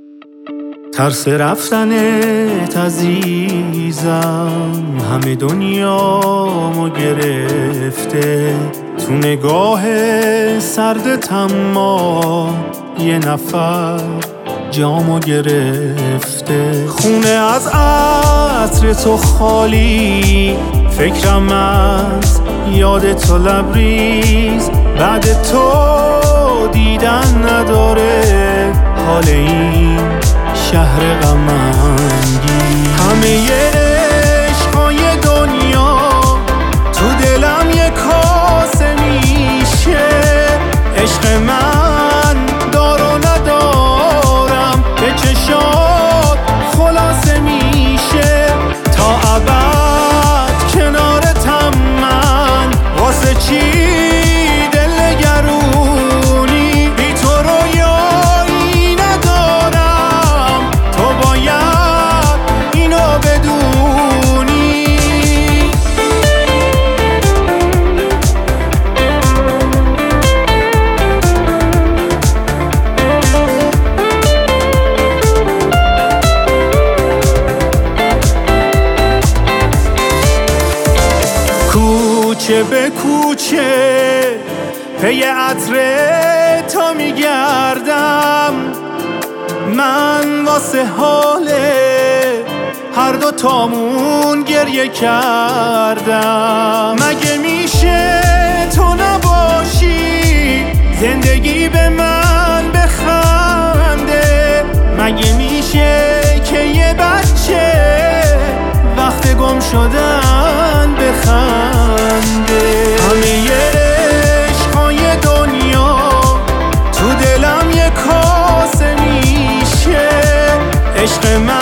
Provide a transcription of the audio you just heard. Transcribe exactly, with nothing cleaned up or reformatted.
ترس رفتنت عزیزم همه دنیامو گرفته، تو نگاه سردت اما یه نفر جامو گرفته. خونه از عطر تو خالی، فکرم از یاد تو لبریز، بعد تو دیدن نداره حال این شهر غم‌انگیز. همه عشقای دنیا تو دلم یه کاسه میشه، عشق من دار و ندارم به چشات خلاصه میشه. تا ابد کنارتم من، واسه چی دل نگرونی؟ بی تو رویایی ندارم، تو باید اینو بدونی. کوچه به کوچه پی عطر تا میگردم، من واسه حاله هر دو تامون گریه کردم. مگه میشه تو نباشی زندگی به من بخنده؟ مگه میشه که یه بچه وقت گم شدن بخنده؟ همه عشقای دنیا تو دلم یه کاسه میشه، عشق من